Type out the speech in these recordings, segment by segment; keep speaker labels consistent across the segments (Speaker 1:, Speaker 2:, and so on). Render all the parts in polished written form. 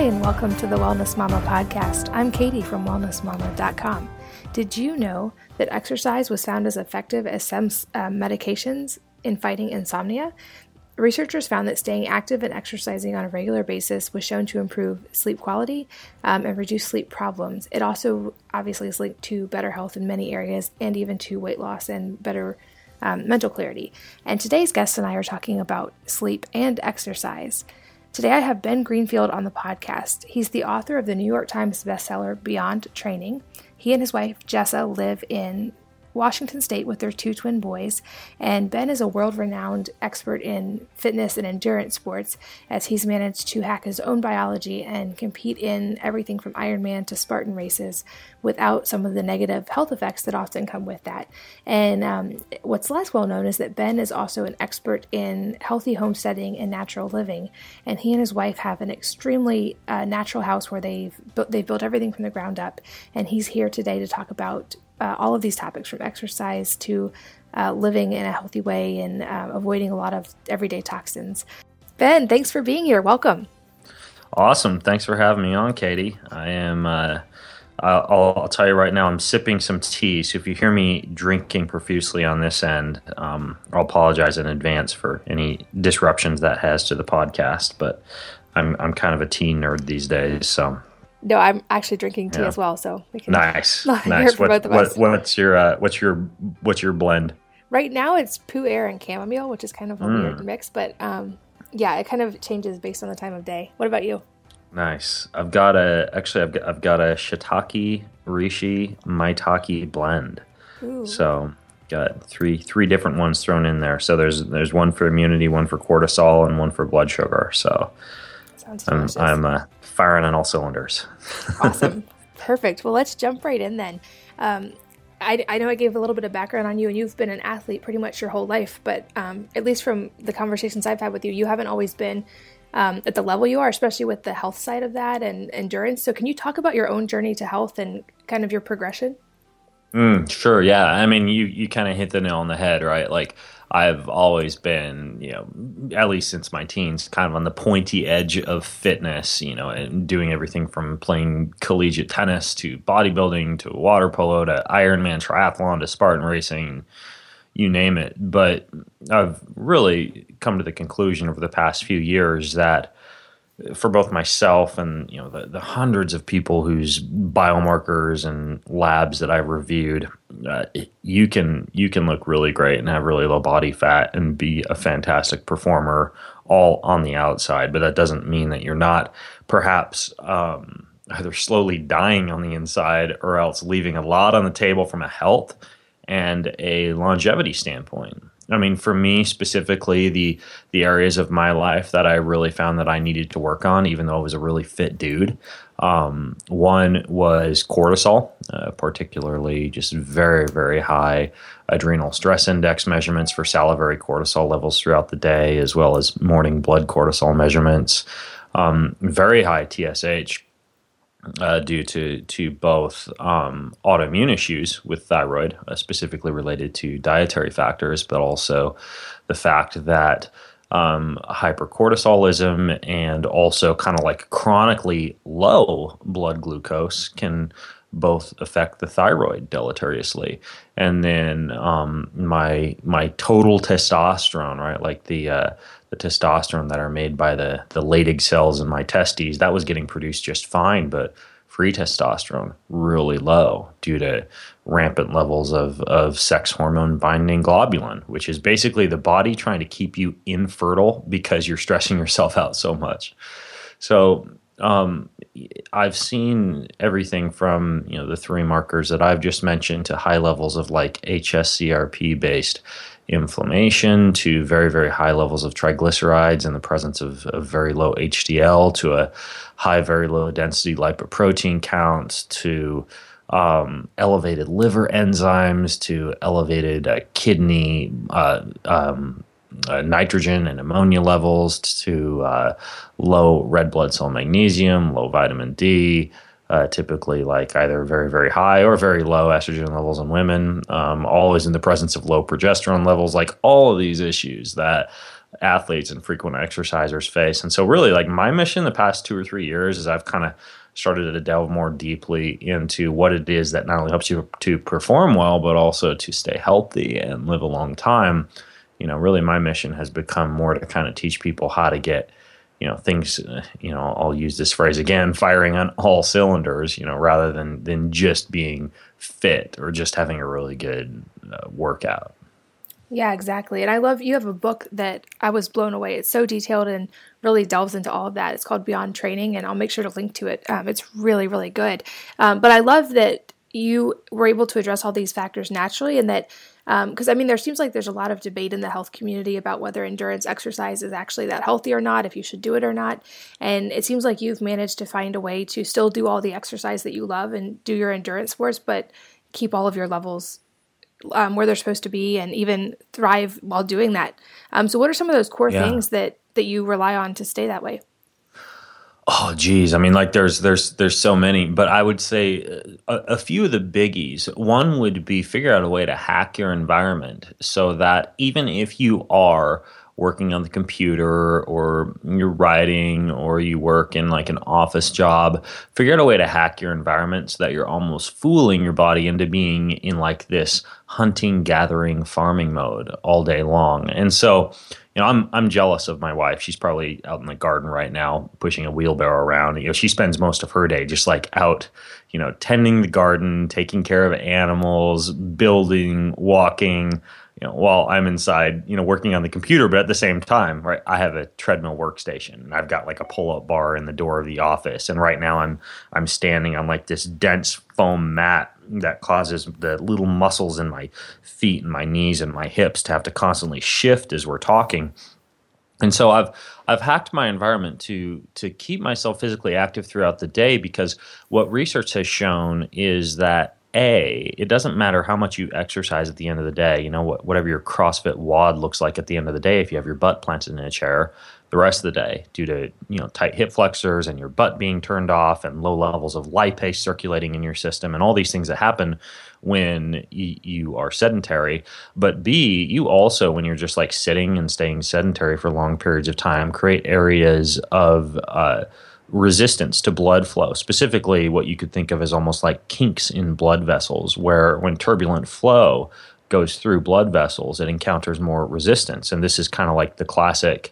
Speaker 1: and welcome to the Wellness Mama podcast. I'm Katie from wellnessmama.com. Did you know that exercise was found as effective as some medications in fighting insomnia? Researchers found that staying active and exercising on a regular basis was shown to improve sleep quality and reduce sleep problems. It also obviously is linked to better health in many areas and even to weight loss and better mental clarity. And today's guest and I are talking about sleep and exercise. Today I have Ben Greenfield on the podcast. He's the author of the New York Times bestseller, Beyond Training. He and his wife, Jessa, live in Washington State with their two twin boys, and Ben is a world-renowned expert in fitness and endurance sports as he's managed to hack his own biology and compete in everything from Ironman to Spartan races without some of the negative health effects that often come with that. And what's less well known is that Ben is also an expert in healthy homesteading and natural living, and he and his wife have an extremely natural house where they've built everything from the ground up, and he's here today to talk about all of these topics, from exercise to living in a healthy way and avoiding a lot of everyday toxins. Ben, thanks for being here. Welcome.
Speaker 2: Awesome. Thanks for having me on, Katie. I am, I'll tell you right now, I'm sipping some tea. So if you hear me drinking profusely on this end, I'll apologize in advance for any disruptions that has to the podcast, but I'm kind of a tea nerd these days, so.
Speaker 1: No, I'm actually drinking tea as well, so we can
Speaker 2: nice.
Speaker 1: Hear from both of us.
Speaker 2: What's your blend?
Speaker 1: Right now, it's Pu'er and chamomile, which is kind of a weird mix, but yeah, it kind of changes based on the time of day. What about you?
Speaker 2: Nice. I've got a shiitake reishi maitake blend. Ooh. So got three different ones thrown in there. So there's one for immunity, one for cortisol, and one for blood sugar. So I'm firing on all cylinders.
Speaker 1: Awesome. Perfect. Well, let's jump right in then. I know I gave a little bit of background on you, and you've been an athlete pretty much your whole life, but at least from the conversations I've had with you, you haven't always been at the level you are, especially with the health side of that and endurance. So can you talk about your own journey to health and kind of your progression?
Speaker 2: Sure. Yeah. I mean, you kind of hit the nail on the head, right? Like, I've always been, at least since my teens, kind of on the pointy edge of fitness, and doing everything from playing collegiate tennis to bodybuilding to water polo to Ironman triathlon to Spartan racing, you name it. But I've really come to the conclusion over the past few years that for both myself and the hundreds of people whose biomarkers and labs that I've reviewed, you can look really great and have really low body fat and be a fantastic performer all on the outside. But that doesn't mean that you're not perhaps either slowly dying on the inside or else leaving a lot on the table from a health and a longevity standpoint. I mean, for me specifically, the areas of my life that I really found that I needed to work on, even though I was a really fit dude, one was cortisol, particularly just very, very high adrenal stress index measurements for salivary cortisol levels throughout the day, as well as morning blood cortisol measurements, very high TSH. Due to both autoimmune issues with thyroid, specifically related to dietary factors, but also the fact that hypercortisolism and also kind of like chronically low blood glucose can both affect the thyroid deleteriously. And then my total testosterone, right, like the testosterone that are made by the Leydig cells in my testes, that was getting produced just fine, but free testosterone really low due to rampant levels of sex hormone binding globulin, which is basically the body trying to keep you infertile because you're stressing yourself out so much. So I've seen everything from the three markers that I've just mentioned to high levels of like HSCRP based inflammation to very, very high levels of triglycerides in the presence of very low HDL to a high, very low density lipoprotein count to elevated liver enzymes to elevated kidney nitrogen and ammonia levels to low red blood cell magnesium, low vitamin D, typically like either very, very high or very low estrogen levels in women, always in the presence of low progesterone levels, like all of these issues that athletes and frequent exercisers face. And so really like my mission the past 2 or 3 years is I've kind of started to delve more deeply into what it is that not only helps you to perform well, but also to stay healthy and live a long time. Really my mission has become more to kind of teach people how to get, things, I'll use this phrase again, firing on all cylinders, rather than just being fit or just having a really good workout.
Speaker 1: Yeah, exactly. And I love, you have a book that I was blown away. It's so detailed and really delves into all of that. It's called Beyond Training, and I'll make sure to link to it. It's really, really good. But I love that you were able to address all these factors naturally, and that, because there seems like there's a lot of debate in the health community about whether endurance exercise is actually that healthy or not, if you should do it or not. And it seems like you've managed to find a way to still do all the exercise that you love and do your endurance sports, but keep all of your levels where they're supposed to be, and even thrive while doing that. So what are some of those core things that you rely on to stay that way?
Speaker 2: Oh, geez. There's so many, but I would say a few of the biggies. One would be figure out a way to hack your environment so that even if you are working on the computer or you're writing or you work in like an office job, figure out a way to hack your environment so that you're almost fooling your body into being in like this hunting, gathering, farming mode all day long. And so, I'm jealous of my wife. She's probably out in the garden right now, pushing a wheelbarrow around. She spends most of her day just like out, tending the garden, taking care of animals, building, walking, while I'm inside, working on the computer. But at the same time, right, I have a treadmill workstation and I've got like a pull-up bar in the door of the office. And right now I'm standing on like this dense foam mat that causes the little muscles in my feet and my knees and my hips to have to constantly shift as we're talking. And so I've hacked my environment to keep myself physically active throughout the day, because what research has shown is that it doesn't matter how much you exercise at the end of the day, whatever your CrossFit WOD looks like at the end of the day, if you have your butt planted in a chair the rest of the day due to, tight hip flexors and your butt being turned off and low levels of lipase circulating in your system and all these things that happen when you are sedentary. But B, you also, when you're just like sitting and staying sedentary for long periods of time, create areas of resistance to blood flow, specifically what you could think of as almost like kinks in blood vessels, where when turbulent flow goes through blood vessels, it encounters more resistance. And this is kind of like the classic,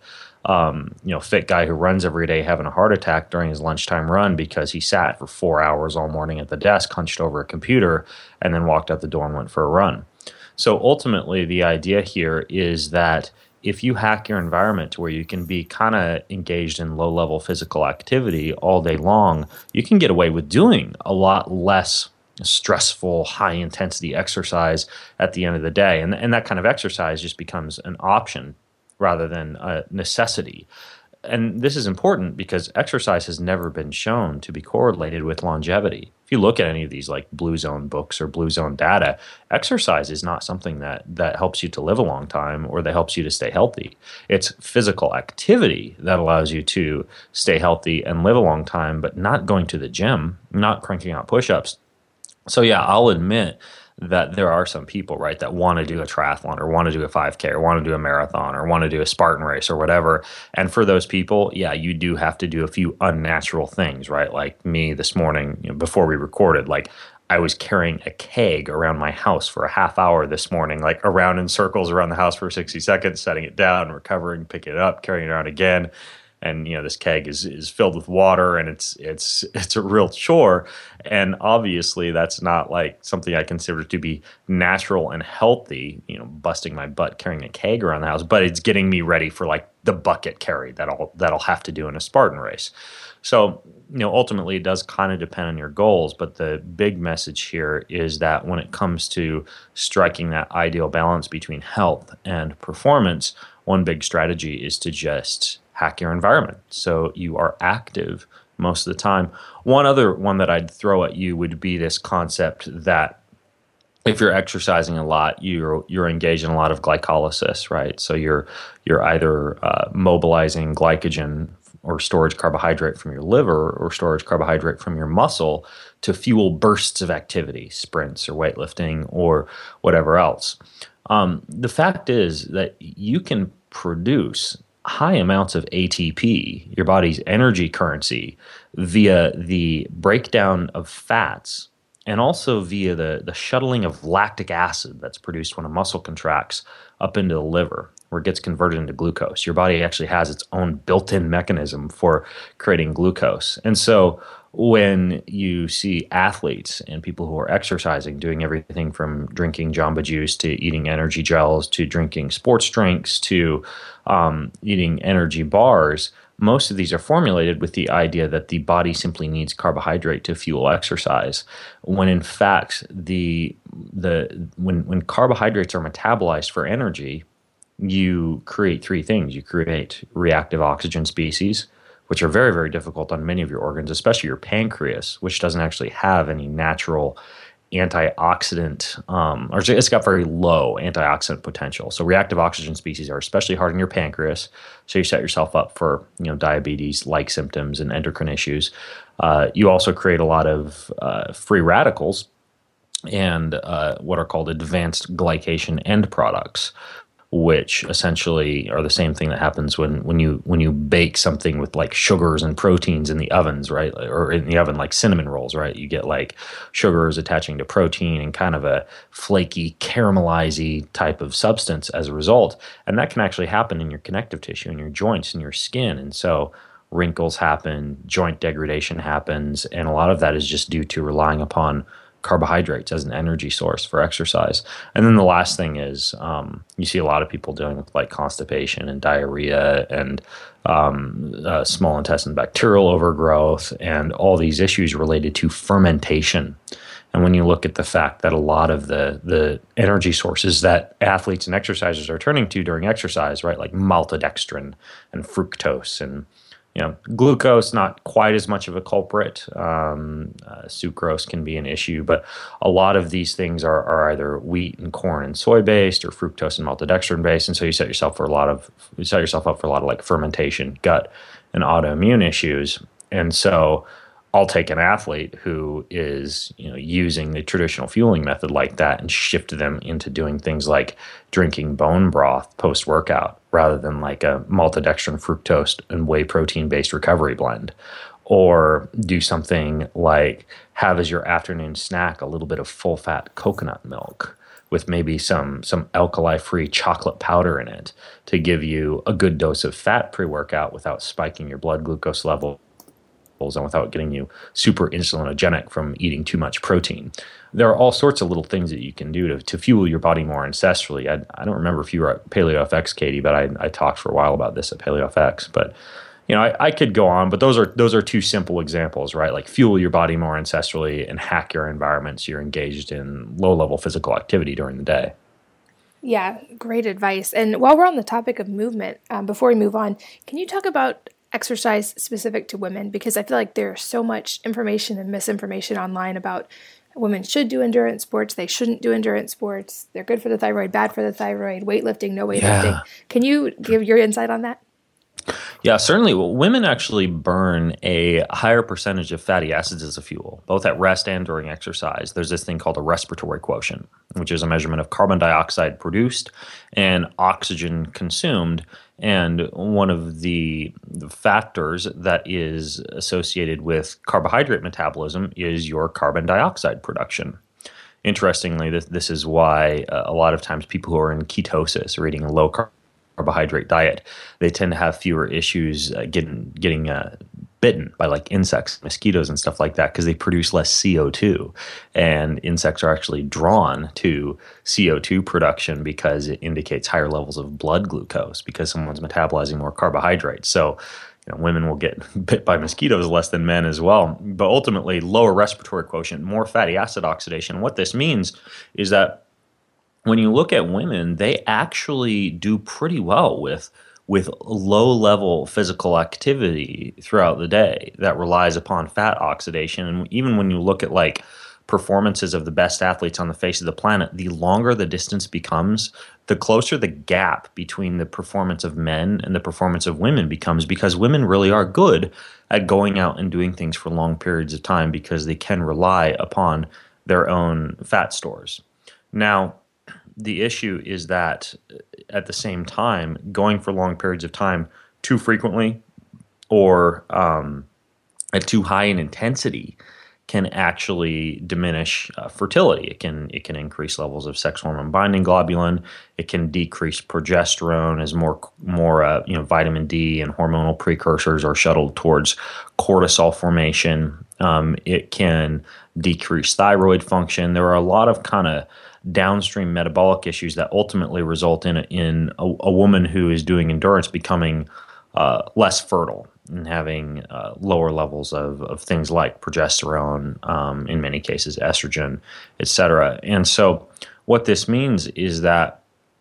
Speaker 2: fit guy who runs every day having a heart attack during his lunchtime run because he sat for 4 hours all morning at the desk, hunched over a computer, and then walked out the door and went for a run. So ultimately, the idea here is that if you hack your environment to where you can be kind of engaged in low-level physical activity all day long, you can get away with doing a lot less stressful, high-intensity exercise at the end of the day. And that kind of exercise just becomes an option rather than a necessity. And this is important because exercise has never been shown to be correlated with longevity. If you look at any of these like Blue Zone books or Blue Zone data, exercise is not something that helps you to live a long time or that helps you to stay healthy. It's physical activity that allows you to stay healthy and live a long time, but not going to the gym, not cranking out push-ups. So yeah, I'll admit that there are some people, right, that want to do a triathlon or want to do a 5K or want to do a marathon or want to do a Spartan race or whatever. And for those people, yeah, you do have to do a few unnatural things, right? Like me this morning, before we recorded, like I was carrying a keg around my house for a half hour this morning, like around in circles around the house for 60 seconds, setting it down, recovering, picking it up, carrying it around again. And this keg is filled with water, and it's a real chore. And obviously, that's not like something I consider to be natural and healthy. Busting my butt carrying a keg around the house, but it's getting me ready for like the bucket carry that I'll have to do in a Spartan race. So ultimately, it does kind of depend on your goals. But the big message here is that when it comes to striking that ideal balance between health and performance, one big strategy is to just hack your environment so you are active most of the time. One other one that I'd throw at you would be this concept that if you're exercising a lot, you're engaged in a lot of glycolysis, right? So you're either mobilizing glycogen or storage carbohydrate from your liver or storage carbohydrate from your muscle to fuel bursts of activity, sprints or weightlifting or whatever else. The fact is that you can produce high amounts of ATP, your body's energy currency, via the breakdown of fats and also via the shuttling of lactic acid that's produced when a muscle contracts up into the liver, where it gets converted into glucose. Your body actually has its own built-in mechanism for creating glucose. And so when you see athletes and people who are exercising, doing everything from drinking Jamba Juice to eating energy gels to drinking sports drinks to eating energy bars, most of these are formulated with the idea that the body simply needs carbohydrate to fuel exercise, when in fact when carbohydrates are metabolized for energy, you create three things. You create reactive oxygen species, which are very, very difficult on many of your organs, especially your pancreas, which doesn't actually have any natural antioxidant, or it's got very low antioxidant potential. So reactive oxygen species are especially hard on your pancreas. So you set yourself up for diabetes-like symptoms and endocrine issues. You also create a lot of free radicals and what are called advanced glycation end products, which essentially are the same thing that happens when you bake something with like sugars and proteins in the ovens, right? Or in the oven, like cinnamon rolls, right? You get like sugars attaching to protein and kind of a flaky, caramelizing type of substance as a result. And that can actually happen in your connective tissue, in your joints, in your skin. And so wrinkles happen, joint degradation happens, and a lot of that is just due to relying upon carbohydrates as an energy source for exercise. And then the last thing is you see a lot of people dealing with like constipation and diarrhea and small intestine bacterial overgrowth and all these issues related to fermentation. And when you look at the fact that a lot of the energy sources that athletes and exercisers are turning to during exercise, right, like maltodextrin and fructose and glucose, not quite as much of a culprit. Sucrose can be an issue, but a lot of these things are either wheat and corn and soy based, or fructose and maltodextrin based, and so you set yourself up for a lot of like fermentation, gut, and autoimmune issues. And so I'll take an athlete who is using the traditional fueling method like that and shift them into doing things like drinking bone broth post workout, rather than like a maltodextrin, fructose, and whey protein based recovery blend. Or do something like have as your afternoon snack a little bit of full fat coconut milk with maybe some alkali free chocolate powder in it to give you a good dose of fat pre-workout without spiking your blood glucose level and without getting you super insulinogenic from eating too much protein. There are all sorts of little things that you can do to fuel your body more ancestrally. I don't remember if you were at PaleoFX, Katie, but I talked for a while about this at PaleoFX. But I could go on, but those are two simple examples, right? Like fuel your body more ancestrally and hack your environment so you're engaged in low-level physical activity during the day.
Speaker 1: Yeah, great advice. And while we're on the topic of movement, before we move on, can you talk about exercise specific to women? Because I feel like there's so much information and misinformation online about women should do endurance sports, they shouldn't do endurance sports, they're good for the thyroid, bad for the thyroid, weightlifting, no weightlifting. Yeah. Can you give your insight on that?
Speaker 2: Yeah, certainly. Well, women actually burn a higher percentage of fatty acids as a fuel, both at rest and during exercise. There's this thing called a respiratory quotient, which is a measurement of carbon dioxide produced and oxygen consumed. And one of the factors that is associated with carbohydrate metabolism is your carbon dioxide production. Interestingly, this is why a lot of times people who are in ketosis or eating a low carbohydrate diet, they tend to have fewer issues getting bitten by like insects, mosquitoes, and stuff like that, because they produce less CO2. And insects are actually drawn to CO2 production because it indicates higher levels of blood glucose because someone's metabolizing more carbohydrates. So women will get bit by mosquitoes less than men as well. But ultimately, lower respiratory quotient, more fatty acid oxidation. What this means is that when you look at women, they actually do pretty well with low-level physical activity throughout the day that relies upon fat oxidation. And even when you look at like performances of the best athletes on the face of the planet, the longer the distance becomes, the closer the gap between the performance of men and the performance of women becomes, because women really are good at going out and doing things for long periods of time because they can rely upon their own fat stores. Now, the issue is that at the same time, going for long periods of time too frequently or at too high an intensity can actually diminish fertility. It can increase levels of sex hormone binding globulin. It can decrease progesterone as more vitamin D and hormonal precursors are shuttled towards cortisol formation. It can decrease thyroid function. There are a lot of kind of downstream metabolic issues that ultimately result in a woman who is doing endurance becoming less fertile and having lower levels of things like progesterone, in many cases estrogen, et cetera. And so what this means is that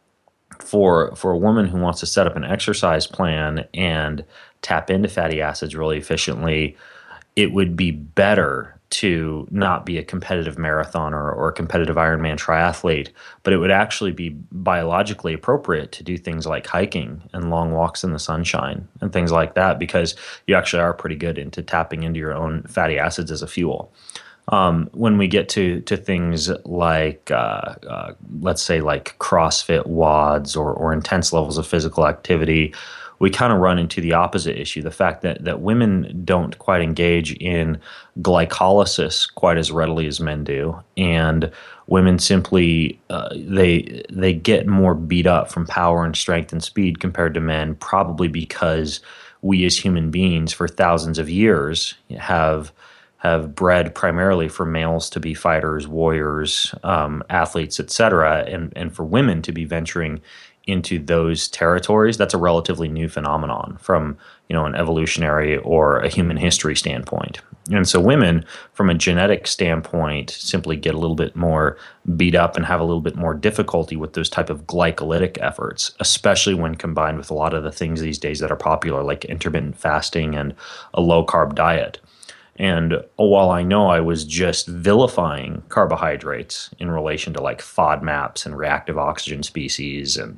Speaker 2: for a woman who wants to set up an exercise plan and tap into fatty acids really efficiently, it would be better to not be a competitive marathoner or a competitive Ironman triathlete, but it would actually be biologically appropriate to do things like hiking and long walks in the sunshine and things like that, because you actually are pretty good into tapping into your own fatty acids as a fuel. When we get to things like, let's say like CrossFit WODs or intense levels of physical activity, we kind of run into the opposite issue, the fact that women don't quite engage in glycolysis quite as readily as men do. And women simply, they get more beat up from power and strength and speed compared to men, probably because we as human beings for thousands of years have bred primarily for males to be fighters, warriors, athletes, etc., and for women to be venturing into those territories. That's a relatively new phenomenon from an evolutionary or a human history standpoint. And so women, from a genetic standpoint, simply get a little bit more beat up and have a little bit more difficulty with those type of glycolytic efforts, especially when combined with a lot of the things these days that are popular, like intermittent fasting and a low-carb diet. And while I know I was just vilifying carbohydrates in relation to like FODMAPs and reactive oxygen species and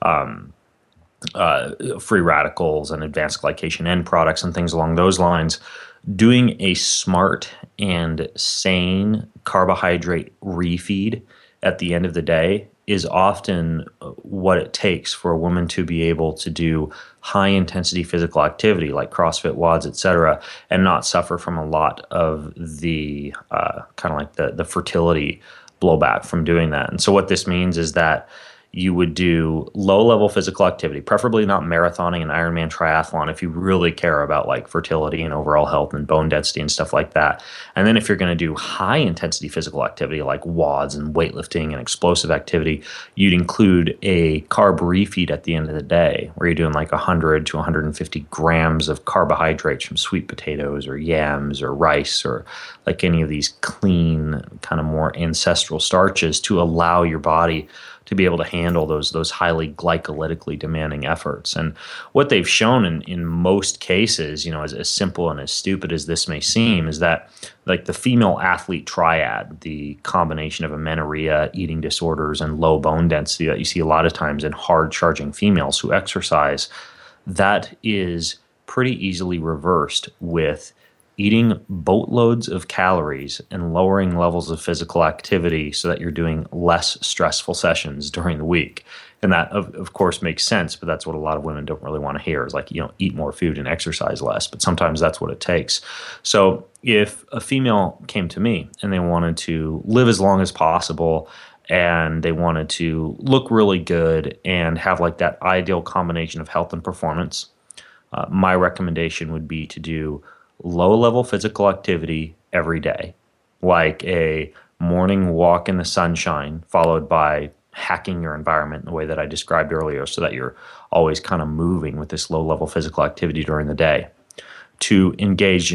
Speaker 2: free radicals and advanced glycation end products and things along those lines, doing a smart and sane carbohydrate refeed at the end of the day is often what it takes for a woman to be able to do high intensity physical activity like CrossFit WODs, et cetera, and not suffer from a lot of the kind of like the fertility blowback from doing that. And so what this means is that you would do low-level physical activity, preferably not marathoning and Ironman triathlon if you really care about like fertility and overall health and bone density and stuff like that. And then if you're going to do high-intensity physical activity like WODs and weightlifting and explosive activity, you'd include a carb refeed at the end of the day where you're doing like 100 to 150 grams of carbohydrates from sweet potatoes or yams or rice or like any of these clean, kind of more ancestral starches to allow your body to be able to handle those highly glycolytically demanding efforts. And what they've shown in most cases, as simple and as stupid as this may seem, is that like the female athlete triad, the combination of amenorrhea, eating disorders, and low bone density that you see a lot of times in hard charging females who exercise, that is pretty easily reversed with eating boatloads of calories and lowering levels of physical activity so that you're doing less stressful sessions during the week. And that, of course, makes sense, but that's what a lot of women don't really want to hear is like, eat more food and exercise less. But sometimes that's what it takes. So if a female came to me and they wanted to live as long as possible and they wanted to look really good and have like that ideal combination of health and performance, my recommendation would be to do low-level physical activity every day, like a morning walk in the sunshine, followed by hacking your environment in the way that I described earlier so that you're always kind of moving with this low-level physical activity during the day. To engage in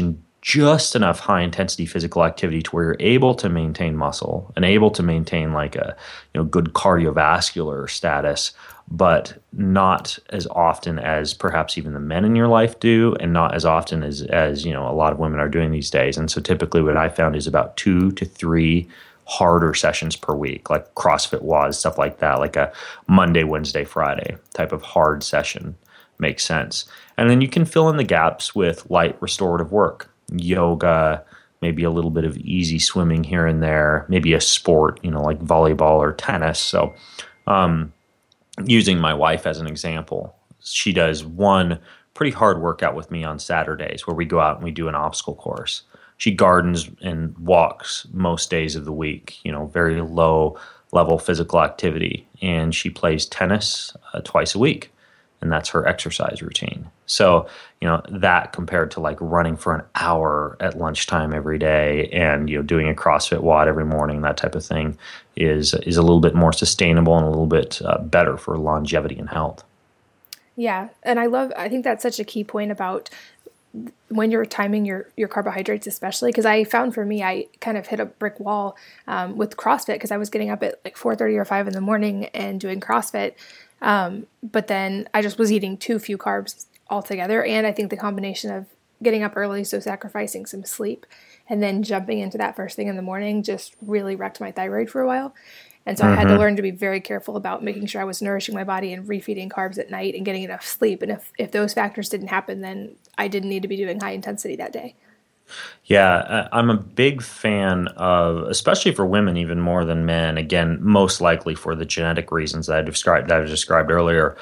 Speaker 2: just enough high intensity physical activity to where you're able to maintain muscle and able to maintain like a good cardiovascular status, but not as often as perhaps even the men in your life do, and not as often as a lot of women are doing these days. And so typically what I found is about 2 to 3 harder sessions per week, like CrossFit WOD, stuff like that, like a Monday, Wednesday, Friday type of hard session makes sense. And then you can fill in the gaps with light restorative work, yoga, maybe a little bit of easy swimming here and there, maybe a sport, like volleyball or tennis. So using my wife as an example, she does one pretty hard workout with me on Saturdays where we go out and we do an obstacle course. She gardens and walks most days of the week, very low level physical activity. And she plays tennis twice a week. And that's her exercise routine. So, that compared to like running for an hour at lunchtime every day and, doing a CrossFit WOD every morning, that type of thing is a little bit more sustainable and a little bit better for longevity and health.
Speaker 1: Yeah. And I think that's such a key point about when you're timing your carbohydrates, especially because I found for me, I kind of hit a brick wall with CrossFit because I was getting up at like 4:30 or 5 in the morning and doing CrossFit. But then I just was eating too few carbs altogether. And I think the combination of getting up early, so sacrificing some sleep, and then jumping into that first thing in the morning just really wrecked my thyroid for a while. And so I had to learn to be very careful about making sure I was nourishing my body and refeeding carbs at night and getting enough sleep. And if those factors didn't happen, then I didn't need to be doing high intensity that day.
Speaker 2: Yeah, I'm a big fan of, especially for women even more than men, again, most likely for the genetic reasons that I described earlier,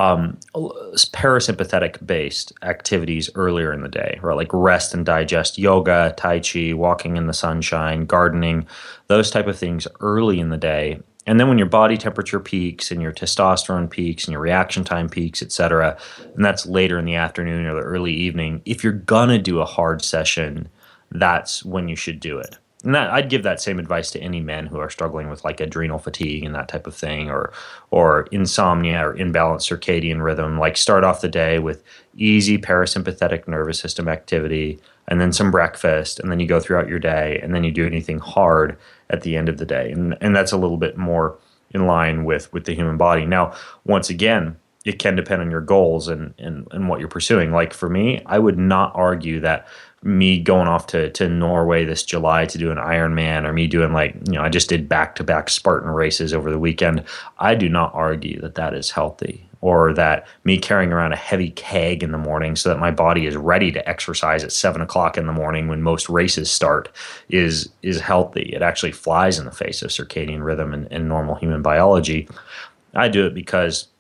Speaker 2: parasympathetic-based activities earlier in the day, right? Like rest and digest, yoga, tai chi, walking in the sunshine, gardening, those type of things early in the day. And then when your body temperature peaks and your testosterone peaks and your reaction time peaks, et cetera, and that's later in the afternoon or the early evening, if you're going to do a hard session, that's when you should do it. And I'd give that same advice to any men who are struggling with like adrenal fatigue and that type of thing, or insomnia or imbalanced circadian rhythm. Like start off the day with easy parasympathetic nervous system activity, and then some breakfast, and then you go throughout your day, and then you do anything hard at the end of the day. And that's a little bit more in line with the human body. Now, once again, it can depend on your goals and what you're pursuing. Like for me, I would not argue that me going off to Norway this July to do an Ironman, or me doing I just did back-to-back Spartan races over the weekend. I do not argue that that is healthy, or that me carrying around a heavy keg in the morning so that my body is ready to exercise at 7 o'clock in the morning when most races start is healthy. It actually flies in the face of circadian rhythm and normal human biology. I do it because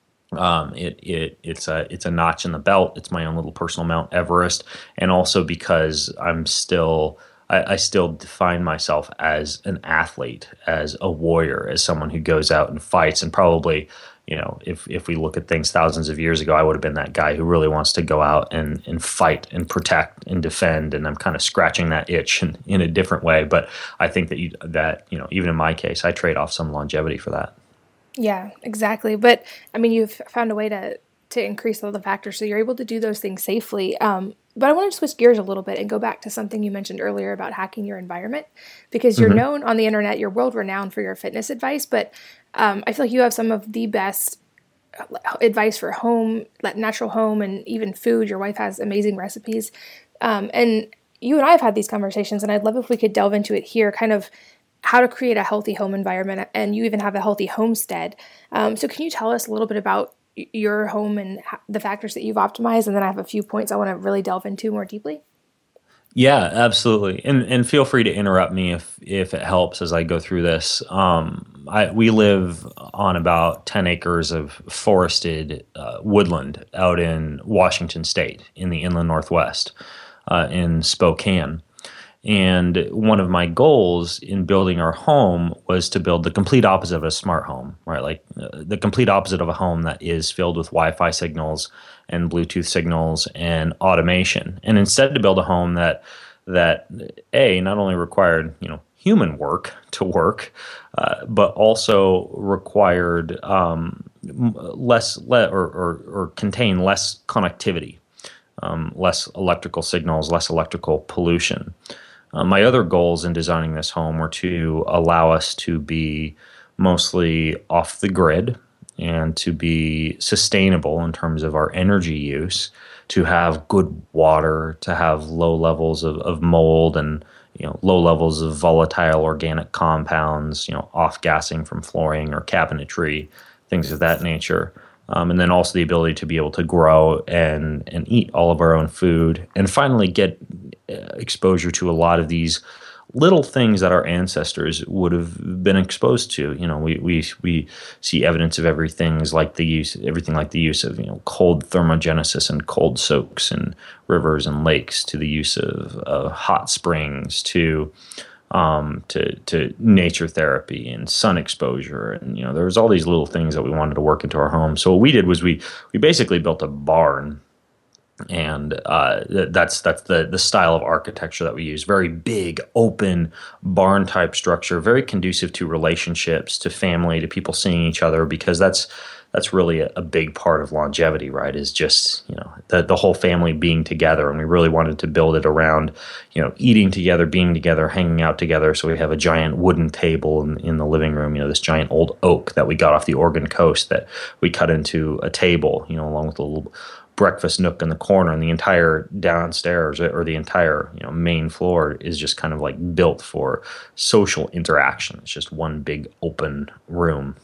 Speaker 2: it's a notch in the belt. It's my own little personal Mount Everest, and also because I still define myself as an athlete, as a warrior, as someone who goes out and fights. And probably, if we look at things thousands of years ago, I would have been that guy who really wants to go out and fight and protect and defend. And I'm kind of scratching that itch in a different way. But I think that even in my case, I trade off some longevity for that.
Speaker 1: Yeah, exactly. But I mean, you've found a way to increase all the factors, so you're able to do those things safely. But I want to switch gears a little bit and go back to something you mentioned earlier about hacking your environment, because you're known on the internet, you're world renowned for your fitness advice, but I feel like you have some of the best advice for home, natural home, and even food. Your wife has amazing recipes. And you and I have had these conversations, and I'd love if we could delve into it here, kind of how to create a healthy home environment, and you even have a healthy homestead. So can you tell us a little bit about your home and the factors that you've optimized? And then I have a few points I want to really delve into more deeply.
Speaker 2: Yeah, absolutely. And feel free to interrupt me if it helps as I go through this. We live on about 10 acres of forested woodland out in Washington State in the inland Northwest, in Spokane. And one of my goals in building our home was to build the complete opposite of a smart home, right? Like the complete opposite of a home that is filled with Wi-Fi signals and Bluetooth signals and automation. And instead to build a home that not only required, human work to work, but also required less contain less connectivity. less electrical signals, less electrical pollution. My other goals in designing this home were to allow us to be mostly off the grid and to be sustainable in terms of our energy use, to have good water, to have low levels of mold and low levels of volatile organic compounds, off gassing from flooring or cabinetry, things of that nature. And then also the ability to be able to grow and eat all of our own food, and finally get exposure to a lot of these little things that our ancestors would have been exposed to. We see evidence of everything like the use of cold thermogenesis and cold soaks in rivers and lakes, to the use of hot springs, to nature therapy and sun exposure. And there was all these little things that we wanted to work into our home. So what we did was we basically built a barn. And that's the style of architecture that we use. Very big, open, barn-type structure, very conducive to relationships, to family, to people seeing each other, because that's really a big part of longevity, right? Is just the whole family being together. And we really wanted to build it around eating together, being together, hanging out together. So we have a giant wooden table in the living room. This giant old oak that we got off the Oregon coast that we cut into a table. Along with a little breakfast nook in the corner, and the entire downstairs or the entire main floor is just kind of like built for social interaction. It's just one big open room.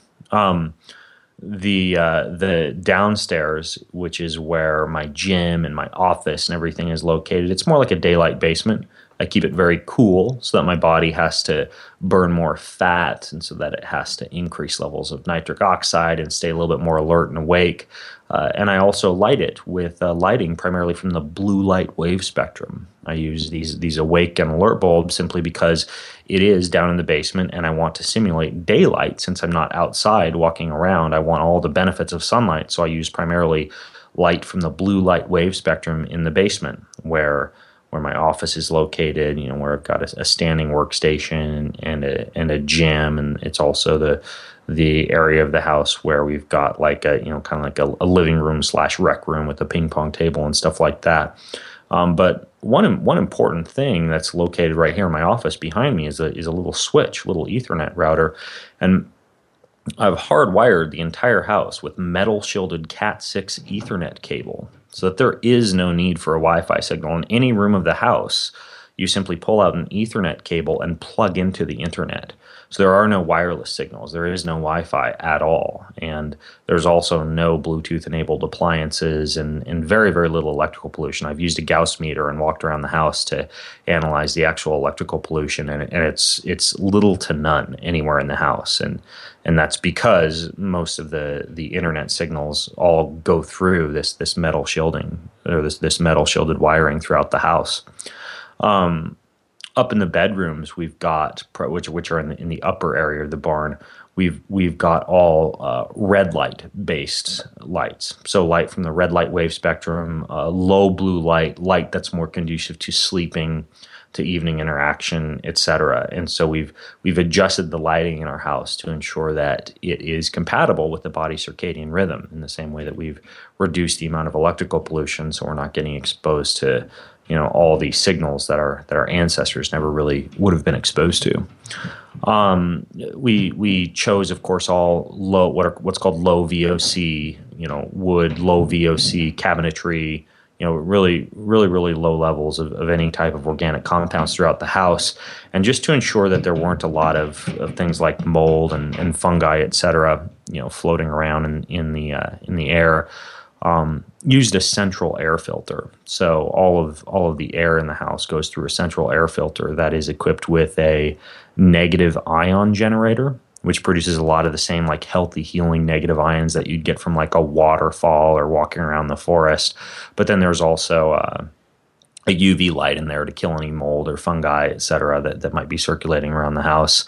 Speaker 2: The downstairs, which is where my gym and my office and everything is located, it's more like a daylight basement. I keep it very cool so that my body has to burn more fat, and so that it has to increase levels of nitric oxide and stay a little bit more alert and awake. And I also light it with lighting primarily from the blue light wave spectrum. I use these awake and alert bulbs simply because it is down in the basement, and I want to simulate daylight. Since I'm not outside walking around, I want all the benefits of sunlight. So I use primarily light from the blue light wave spectrum in the basement, where my office is located, where I've got a standing workstation and a gym, and it's also the area of the house where we've got like a kind of like a living room / rec room with a ping pong table and stuff like that. But one important thing that's located right here in my office behind me is a little switch, little Ethernet router, and I've hardwired the entire house with metal shielded Cat6 Ethernet cable, so that there is no need for a Wi-Fi signal in any room of the house. You simply pull out an Ethernet cable and plug into the internet. So there are no wireless signals. There is no Wi-Fi at all. And there's also no Bluetooth-enabled appliances and very, very little electrical pollution. I've used a Gauss meter and walked around the house to analyze the actual electrical pollution, and it's little to none anywhere in the house. And that's because most of the internet signals all go through this metal shielding, or this metal shielded wiring throughout the house. Up in the bedrooms, we've got which are in the upper area of the barn. We've got all red light based lights. So light from the red light wave spectrum, low blue light that's more conducive to sleeping, to evening interaction, etc. And so we've adjusted the lighting in our house to ensure that it is compatible with the body's circadian rhythm, in the same way that we've reduced the amount of electrical pollution, so we're not getting exposed to all these signals that our ancestors never really would have been exposed to. We chose, of course, all low what's called low VOC, wood, low VOC cabinetry, really, really, really low levels of any type of organic compounds throughout the house. And just to ensure that there weren't a lot of things like mold and fungi, et cetera, floating around in the air. Used a central air filter. So all of the air in the house goes through a central air filter that is equipped with a negative ion generator, which produces a lot of the same like healthy, healing negative ions that you'd get from like a waterfall or walking around the forest. But then there's also a UV light in there to kill any mold or fungi, et cetera, that might be circulating around the house.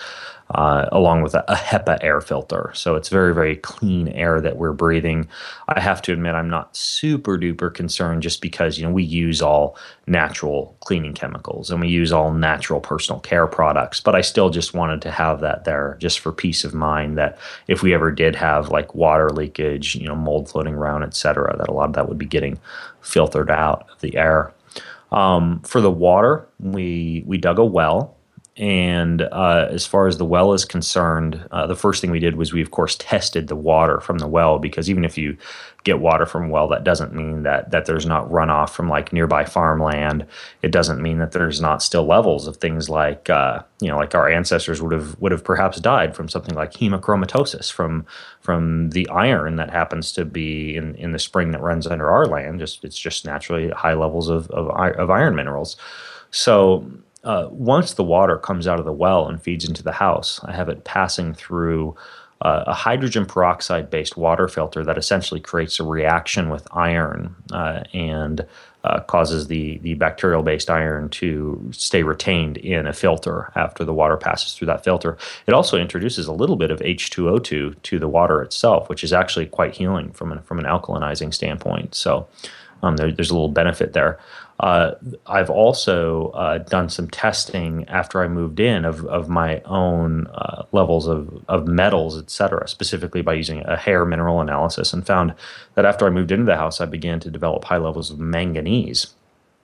Speaker 2: along with a HEPA air filter. So it's very, very clean air that we're breathing. I have to admit, I'm not super duper concerned just because, we use all natural cleaning chemicals and we use all natural personal care products. But I still just wanted to have that there just for peace of mind that if we ever did have like water leakage, mold floating around, et cetera, that a lot of that would be getting filtered out of the air. For the water, we dug a well. And as far as the well is concerned, the first thing we did was we, of course, tested the water from the well, because even if you get water from a well, that doesn't mean that there's not runoff from like nearby farmland. It doesn't mean that there's not still levels of things like, like our ancestors would have perhaps died from something like hemochromatosis, from the iron that happens to be in the spring that runs under our land. It's just naturally high levels of iron minerals. So once the water comes out of the well and feeds into the house, I have it passing through a hydrogen peroxide-based water filter that essentially creates a reaction with iron and causes the bacterial-based iron to stay retained in a filter after the water passes through that filter. It also introduces a little bit of H2O2 to the water itself, which is actually quite healing from an alkalinizing standpoint. So there's a little benefit there. I've also done some testing after I moved in of my own levels of metals, et cetera, specifically by using a hair mineral analysis, and found that after I moved into the house, I began to develop high levels of manganese.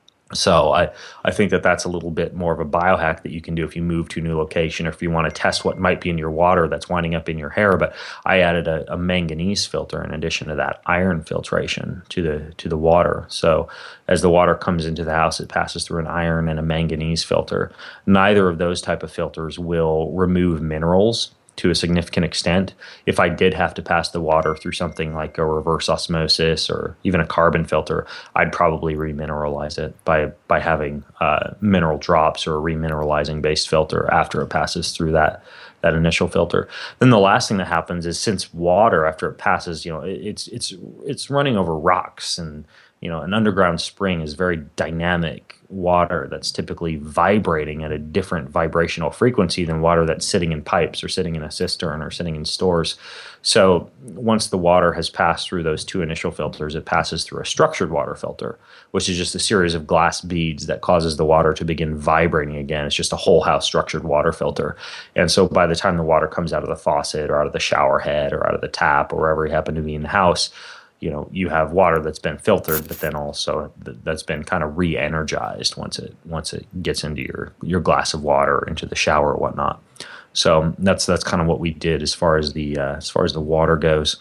Speaker 2: So I think that's a little bit more of a biohack that you can do if you move to a new location, or if you want to test what might be in your water that's winding up in your hair. But I added a manganese filter in addition to that iron filtration to the water. So as the water comes into the house, it passes through an iron and a manganese filter. Neither of those type of filters will remove minerals to a significant extent. If I did have to pass the water through something like a reverse osmosis or even a carbon filter, I'd probably remineralize it by having mineral drops or a remineralizing based filter after it passes through that initial filter. Then the last thing that happens is, since water, after it passes, it's running over rocks, and an underground spring is very dynamic water that's typically vibrating at a different vibrational frequency than water that's sitting in pipes or sitting in a cistern or sitting in stores. So once the water has passed through those two initial filters, it passes through a structured water filter, which is just a series of glass beads that causes the water to begin vibrating again. It's just a whole house structured water filter. And so by the time the water comes out of the faucet or out of the shower head or out of the tap or wherever you happen to be in the house, you have water that's been filtered, but then also that's been kind of re-energized once it gets into your glass of water, into the shower or whatnot. So that's kind of what we did as far as the water goes.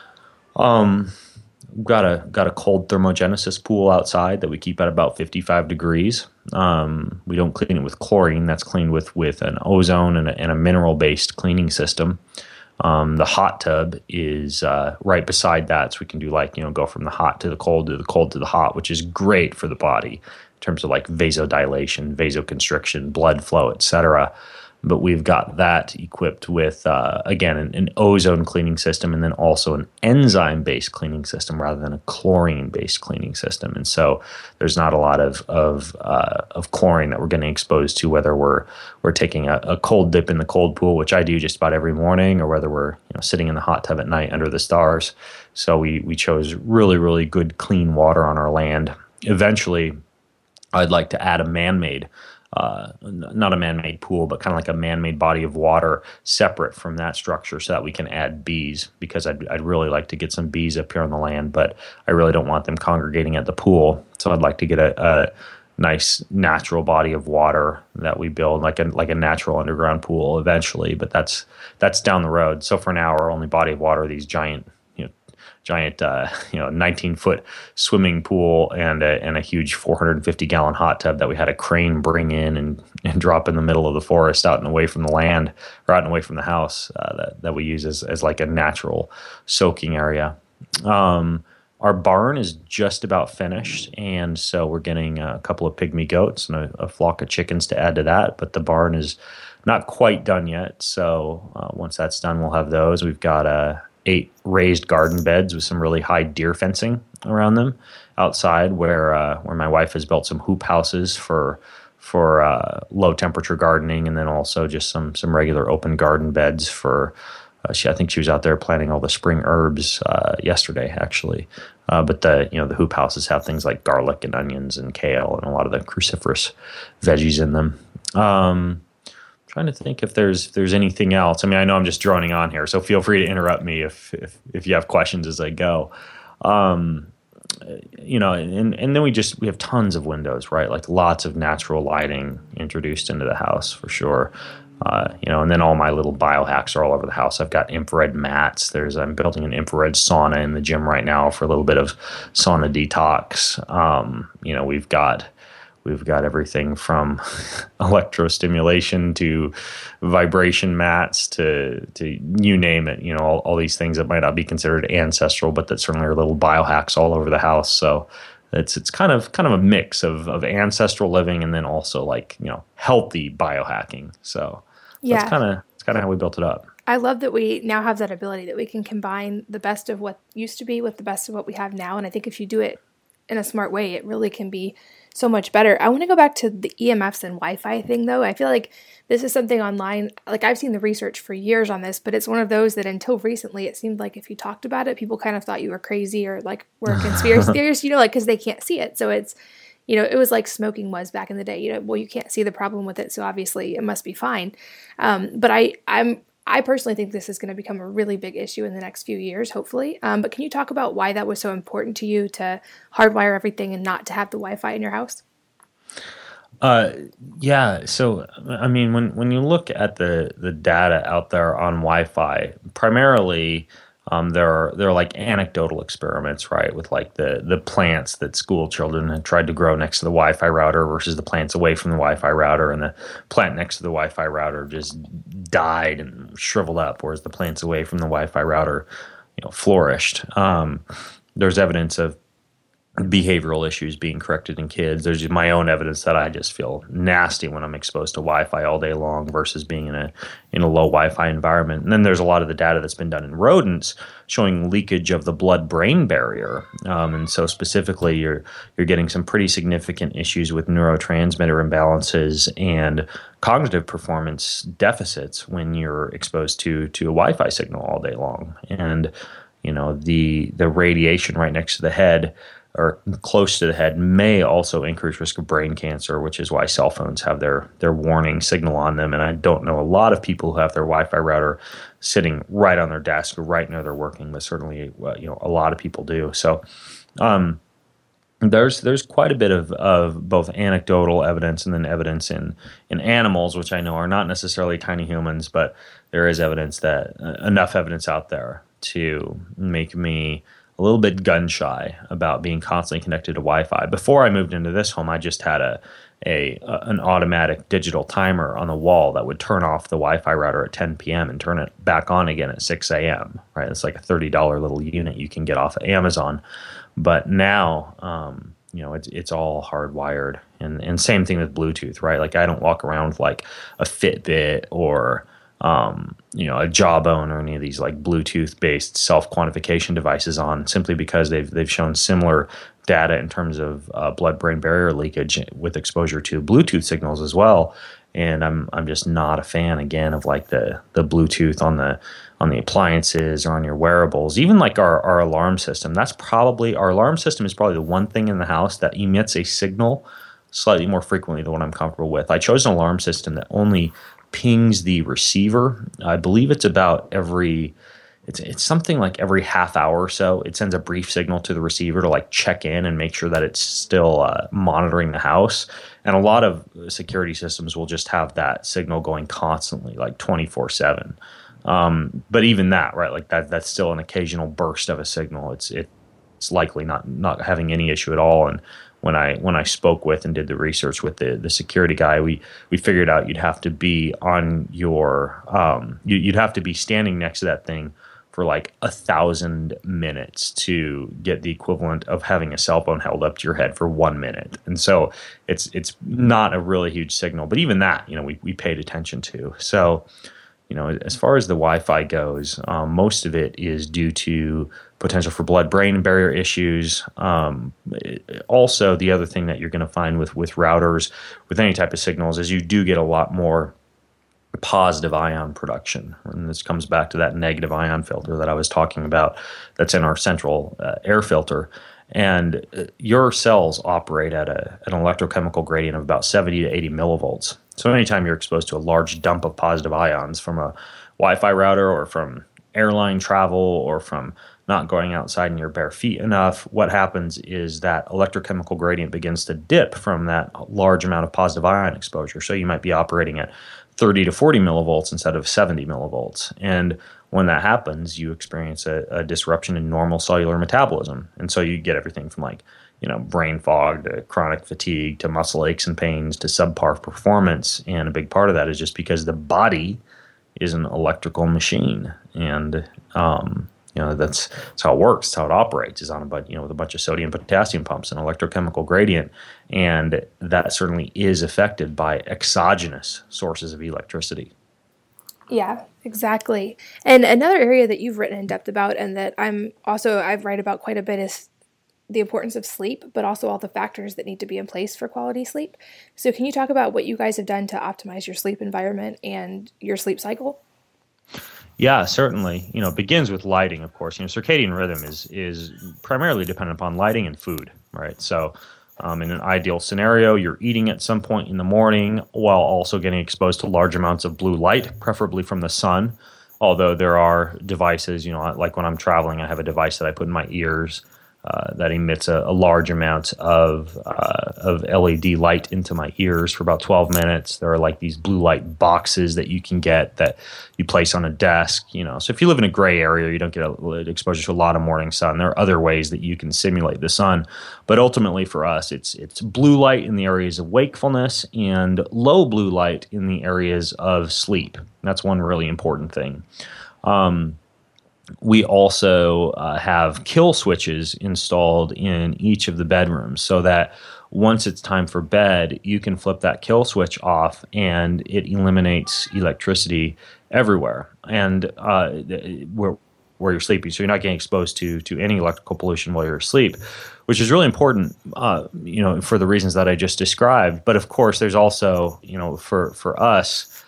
Speaker 2: Got a cold thermogenesis pool outside that we keep at about 55 degrees. We don't clean it with chlorine. That's cleaned with an ozone and a mineral-based cleaning system. The hot tub is right beside that, so we can do go from the hot to the cold to the cold to the hot, which is great for the body in terms of like vasodilation, vasoconstriction, blood flow, etc. But we've got that equipped with, again, an ozone cleaning system, and then also an enzyme-based cleaning system rather than a chlorine-based cleaning system. And so there's not a lot of chlorine that we're getting exposed to, whether we're taking a cold dip in the cold pool, which I do just about every morning, or whether we're sitting in the hot tub at night under the stars. So we chose really, really good, clean water on our land. Eventually, I'd like to add a man-made not a man-made pool, but kind of like a man-made body of water separate from that structure, so that we can add bees, because I'd really like to get some bees up here on the land, but I really don't want them congregating at the pool. So I'd like to get a nice natural body of water that we build, like a natural underground pool eventually, but that's down the road. So for now, our only body of water are these giant 19-foot swimming pool and a huge 450-gallon hot tub that we had a crane bring in and drop in the middle of the forest, out and away from the land, or out and away from the house, that we use as like a natural soaking area. Our barn is just about finished, and so we're getting a couple of pygmy goats and a flock of chickens to add to that, but the barn is not quite done yet. So once that's done, we'll have those. We've got 8 raised garden beds with some really high deer fencing around them outside, where my wife has built some hoop houses for low temperature gardening, and then also just some regular open garden beds for. I think she was out there planting all the spring herbs yesterday, actually. But the hoop houses have things like garlic and onions and kale and a lot of the cruciferous veggies in them. Trying to think if there's anything else. I mean, I know I'm just droning on here, so feel free to interrupt me if you have questions as I go. And then we have tons of windows, right? Like lots of natural lighting introduced into the house for sure. And then all my little biohacks are all over the house. I've got infrared mats. I'm building an infrared sauna in the gym right now for a little bit of sauna detox. We've got everything from electrostimulation to vibration mats to you name it. All these things that might not be considered ancestral, but that certainly are little biohacks all over the house. So it's kind of a mix of ancestral living and then also healthy biohacking. So it's kind of how we built it up.
Speaker 1: I love that we now have that ability that we can combine the best of what used to be with the best of what we have now. And I think if you do it in a smart way, it really can be so much better. I want to go back to the EMFs and Wi-Fi thing, though. I feel like this is something online. Like, I've seen the research for years on this, but it's one of those that until recently, it seemed like if you talked about it, people kind of thought you were crazy or were a conspiracy theorist, because they can't see it. So it's, it was like smoking was back in the day. You can't see the problem with it, so obviously it must be fine. But I personally think this is going to become a really big issue in the next few years, hopefully. But can you talk about why that was so important to you to hardwire everything and not to have the Wi-Fi in your house?
Speaker 2: Yeah. So, I mean, when you look at the data out there on Wi-Fi, primarily there are like anecdotal experiments, right, with like the plants that school children had tried to grow next to the Wi-Fi router versus the plants away from the Wi-Fi router, and the plant next to the Wi-Fi router just died and shriveled up, whereas the plants away from the Wi-Fi router, flourished. There's evidence of behavioral issues being corrected in kids. There's my own evidence that I just feel nasty when I'm exposed to Wi-Fi all day long versus being in a low Wi-Fi environment. And then there's a lot of the data that's been done in rodents showing leakage of the blood-brain barrier. And so specifically, you're getting some pretty significant issues with neurotransmitter imbalances and cognitive performance deficits when you're exposed to a Wi-Fi signal all day long. And the radiation right next to the head or close to the head may also increase risk of brain cancer, which is why cell phones have their warning signal on them. And I don't know a lot of people who have their Wi-Fi router sitting right on their desk or right near their working, but certainly a lot of people do. So there's quite a bit of both anecdotal evidence and then evidence in animals, which I know are not necessarily tiny humans, but there is evidence enough evidence out there to make me a little bit gun shy about being constantly connected to Wi-Fi. Before I moved into this home, I just had an automatic digital timer on the wall that would turn off the Wi-Fi router at 10 p.m. and turn it back on again at 6 a.m. Right? It's like a $30 little unit you can get off of Amazon. But now, it's all hardwired, and same thing with Bluetooth, right? Like I don't walk around with like a Fitbit or a Jawbone or any of these like Bluetooth-based self-quantification devices on, simply because they've shown similar data in terms of blood-brain barrier leakage with exposure to Bluetooth signals as well. And I'm just not a fan, again, of like the Bluetooth on the appliances or on your wearables. Even like our alarm system. Our alarm system is probably the one thing in the house that emits a signal slightly more frequently than what I'm comfortable with. I chose an alarm system that only pings the receiver. I believe it's about it's something like every half hour or so. It sends a brief signal to the receiver to like check in and make sure that it's still monitoring the house. And a lot of security systems will just have that signal going constantly, like 24/7. But even that, right? Like that's still an occasional burst of a signal. It's likely not having any issue at all. And when I spoke with and did the research with the security guy, we figured out you'd have to be on your you'd have to be standing next to that thing for like 1,000 minutes to get the equivalent of having a cell phone held up to your head for 1 minute. And so it's not a really huge signal, but even that, we paid attention to. So, as far as the Wi-Fi goes, most of it is due to potential for blood-brain barrier issues. Also, the other thing that you're going to find with routers, with any type of signals, is you do get a lot more positive ion production. And this comes back to that negative ion filter that I was talking about that's in our central air filter. And your cells operate at an electrochemical gradient of about 70 to 80 millivolts. So anytime you're exposed to a large dump of positive ions from a Wi-Fi router or from airline travel or from not going outside in your bare feet enough, what happens is that electrochemical gradient begins to dip from that large amount of positive ion exposure. So you might be operating at 30 to 40 millivolts instead of 70 millivolts. And when that happens, you experience a disruption in normal cellular metabolism. And so you get everything from brain fog to chronic fatigue to muscle aches and pains to subpar performance. And a big part of that is just because the body is an electrical machine. And, that's how it works. That's how it operates, is on with a bunch of sodium potassium pumps and electrochemical gradient. And that certainly is affected by exogenous sources of electricity.
Speaker 1: Yeah, exactly. And another area that you've written in depth about, and that I've write about quite a bit, is the importance of sleep, but also all the factors that need to be in place for quality sleep. So can you talk about what you guys have done to optimize your sleep environment and your sleep cycle?
Speaker 2: Yeah, certainly. It begins with lighting, of course. Circadian rhythm is primarily dependent upon lighting and food, right? So in an ideal scenario, you're eating at some point in the morning while also getting exposed to large amounts of blue light, preferably from the sun. Although there are devices, like when I'm traveling, I have a device that I put in my ears that emits a large amount of LED light into my ears for about 12 minutes. There are these blue light boxes that you can get that you place on a desk. So if you live in a gray area, you don't get exposure to a lot of morning sun. There are other ways that you can simulate the sun, but ultimately for us, it's blue light in the areas of wakefulness and low blue light in the areas of sleep. That's one really important thing. We also have kill switches installed in each of the bedrooms so that once it's time for bed, you can flip that kill switch off and it eliminates electricity everywhere and where you're sleeping. So you're not getting exposed to any electrical pollution while you're asleep, which is really important, for the reasons that I just described. But of course, there's also, for us,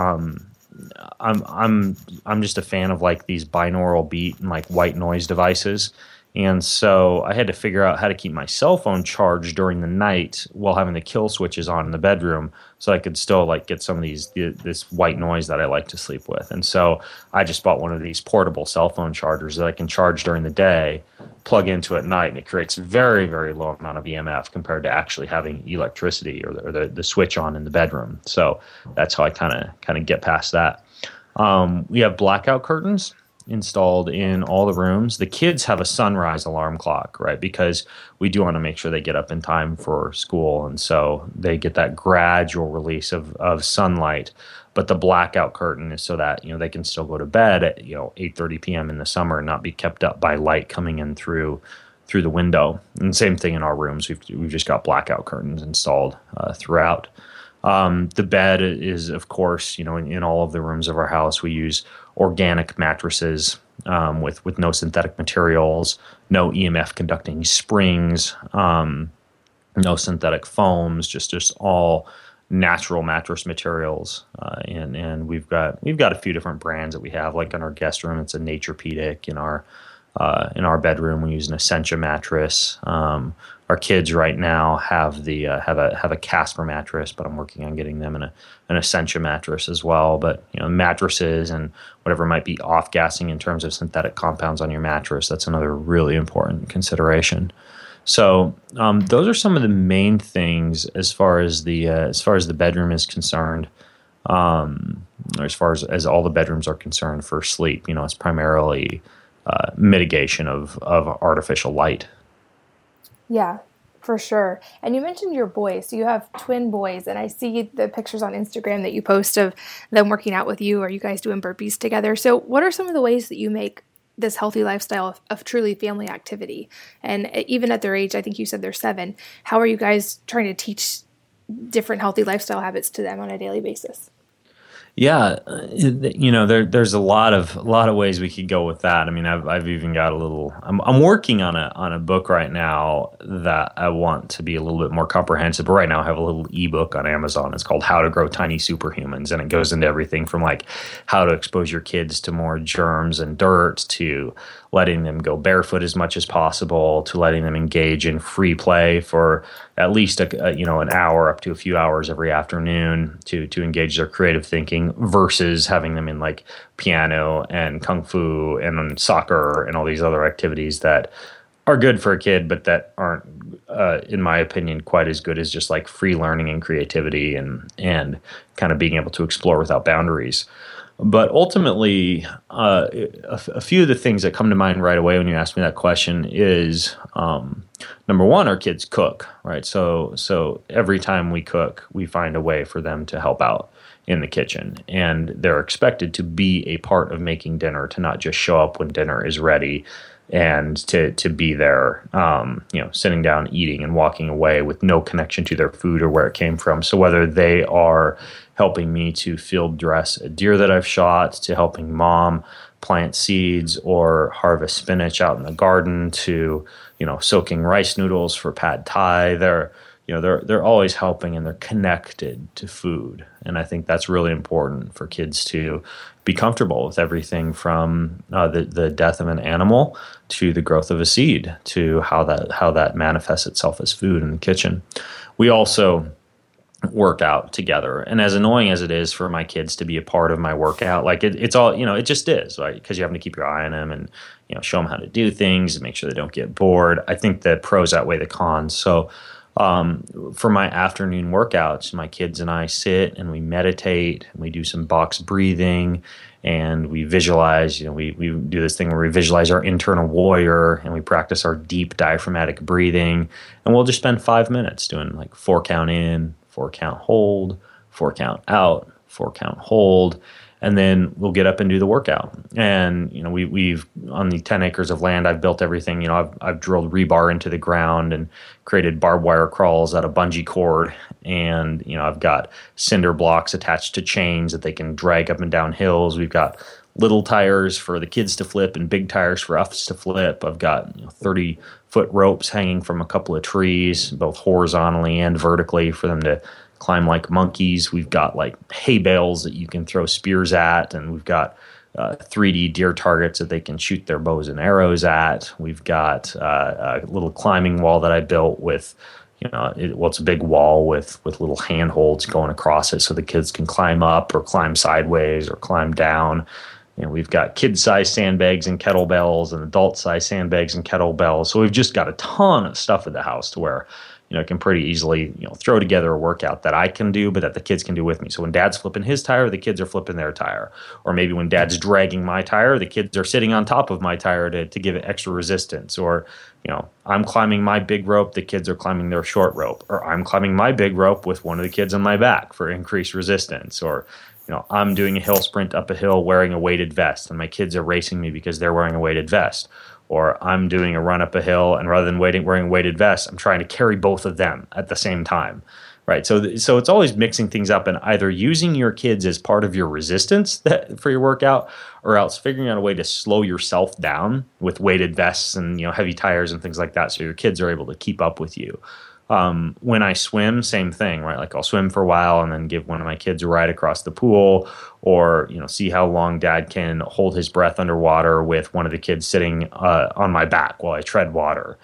Speaker 2: I'm just a fan of these binaural beat and white noise devices. And so I had to figure out how to keep my cell phone charged during the night while having the kill switches on in the bedroom so I could still get some of this white noise that I like to sleep with. And so I just bought one of these portable cell phone chargers that I can charge during the day, plug into at night, and it creates a very, very low amount of EMF compared to actually having electricity or the switch on in the bedroom. So that's how I kind of get past that. We have blackout curtains installed in all the rooms. The kids have a sunrise alarm clock, right? Because we do want to make sure they get up in time for school. And so they get that gradual release of sunlight. But the blackout curtain is so that, they can still go to bed at, 8:30 p.m. in the summer and not be kept up by light coming in through the window. And same thing in our rooms. We've just got blackout curtains installed throughout. The bed is, of course, in all of the rooms of our house, we use organic mattresses with no synthetic materials, no EMF conducting springs, no synthetic foams, just all natural mattress materials. And we've got a few different brands that we have. Like in our guest room, it's a Naturepedic. In our bedroom, we use an Essentia mattress. Our kids right now have have a Casper mattress, but I'm working on getting them an Essentia mattress as well. But mattresses and whatever might be off-gassing in terms of synthetic compounds on your mattress, that's another really important consideration. So those are some of the main things as far as the bedroom is concerned. As far as all the bedrooms are concerned for sleep, it's primarily mitigation of artificial light.
Speaker 1: Yeah, for sure. And you mentioned your boys. So you have twin boys, and I see the pictures on Instagram that you post of them working out with you, or you guys doing burpees together. So what are some of the ways that you make this healthy lifestyle of truly family activity? And even at their age, I think you said they're 7, how are you guys trying to teach different healthy lifestyle habits to them on a daily basis?
Speaker 2: Yeah, there's a lot of ways we could go with that. I mean, I've even got a little. I'm working on a book right now that I want to be a little bit more comprehensive. But right now, I have a little ebook on Amazon. It's called "How to Grow Tiny Superhumans," and it goes into everything from like how to expose your kids to more germs and dirt, to letting them go barefoot as much as possible, to letting them engage in free play for at least an hour up to a few hours every afternoon to engage their creative thinking, versus having them in like piano and kung fu and soccer and all these other activities that are good for a kid, but that aren't, in my opinion, quite as good as just like free learning and creativity and kind of being able to explore without boundaries. But ultimately, a few of the things that come to mind right away when you ask me that question is, number one, our kids cook, right? So every time we cook, we find a way for them to help out in the kitchen, and they're expected to be a part of making dinner, to not just show up when dinner is ready, and to be there, sitting down, eating, and walking away with no connection to their food or where it came from. So whether they are helping me to field dress a deer that I've shot, to helping mom plant seeds or harvest spinach out in the garden, to soaking rice noodles for pad thai, they're always helping, and they're connected to food. And I think that's really important for kids to be comfortable with everything from the death of an animal to the growth of a seed, to how that manifests itself as food in the kitchen. We also work out together, and as annoying as it is for my kids to be a part of my workout, like it's all, it just is, right? Because you have to keep your eye on them and show them how to do things and make sure they don't get bored. I think the pros outweigh the cons. So for my afternoon workouts, my kids and I sit and we meditate, and we do some box breathing, and we visualize. We do this thing where we visualize our internal warrior, and we practice our deep diaphragmatic breathing. And we'll just spend 5 minutes doing like 4 count in, 4 count hold, 4 count out, 4 count hold. And then we'll get up and do the workout. And we've on the 10 acres of land, I've built everything. I've drilled rebar into the ground and created barbed wire crawls out of bungee cord. And I've got cinder blocks attached to chains that they can drag up and down hills. We've got little tires for the kids to flip and big tires for us to flip. I've got 30-foot ropes hanging from a couple of trees, both horizontally and vertically, for them to climb like monkeys. We've got like hay bales that you can throw spears at, and we've got 3D deer targets that they can shoot their bows and arrows at. We've got a little climbing wall that I built with, it's a big wall with little handholds going across it so the kids can climb up or climb sideways or climb down. We've got kid-sized sandbags and kettlebells and adult-sized sandbags and kettlebells. So we've just got a ton of stuff at the house to where can pretty easily, throw together a workout that I can do, but that the kids can do with me. So when dad's flipping his tire, the kids are flipping their tire. Or maybe when dad's dragging my tire, the kids are sitting on top of my tire to give it extra resistance. Or, I'm climbing my big rope, the kids are climbing their short rope. Or I'm climbing my big rope with one of the kids on my back for increased resistance. Or, I'm doing a hill sprint up a hill wearing a weighted vest, and my kids are racing me because they're wearing a weighted vest. Or I'm doing a run up a hill, and rather than wearing a weighted vest, I'm trying to carry both of them at the same time, right? So it's always mixing things up and either using your kids as part of your resistance for your workout, or else figuring out a way to slow yourself down with weighted vests and heavy tires and things like that, so your kids are able to keep up with you. When I swim, same thing, right? Like I'll swim for a while and then give one of my kids a ride across the pool, or, see how long dad can hold his breath underwater with one of the kids sitting on my back while I tread water.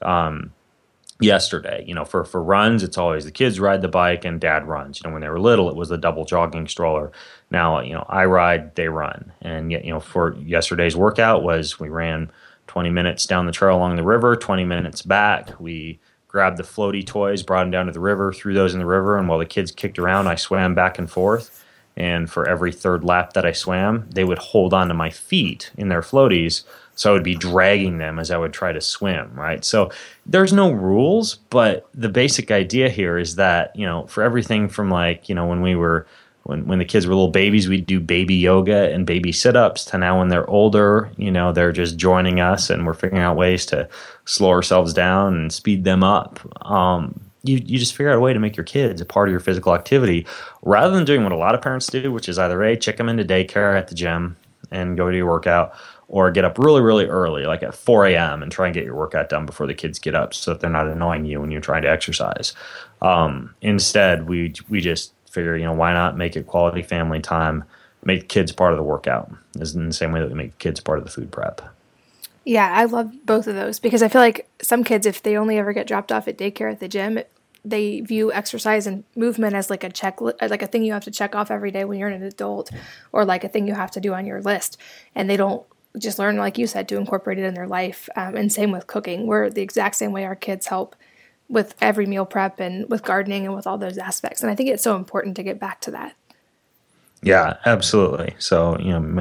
Speaker 2: Yesterday, for runs, it's always the kids ride the bike and dad runs. When they were little, it was the double jogging stroller. Now, I ride, they run. And yet, for yesterday's workout was we ran 20 minutes down the trail along the river, 20 minutes back. We grabbed the floaty toys, brought them down to the river, threw those in the river, and while the kids kicked around, I swam back and forth. And for every third lap that I swam, they would hold on to my feet in their floaties, so I would be dragging them as I would try to swim, right? So there's no rules, but the basic idea here is that, for everything from like, when the kids were little babies, we'd do baby yoga and baby sit-ups, to now when they're older, they're just joining us and we're figuring out ways to slow ourselves down and speed them up. you just figure out a way to make your kids a part of your physical activity rather than doing what a lot of parents do, which is either check them into daycare at the gym and go to your workout, or get up really, really early, like at 4 a.m. and try and get your workout done before the kids get up so that they're not annoying you when you're trying to exercise. Instead, we just figure, why not make it quality family time, make kids part of the workout, is in the same way that we make kids part of the food prep.
Speaker 1: Yeah, I love both of those because I feel like some kids, if they only ever get dropped off at daycare at the gym, they view exercise and movement as like a like a thing you have to check off every day when you're an adult, or like a thing you have to do on your list. And they don't just learn, like you said, to incorporate it in their life. And same with cooking. We're the exact same way our kids help with every meal prep and with gardening and with all those aspects. And I think it's so important to get back to that.
Speaker 2: Yeah, absolutely. So,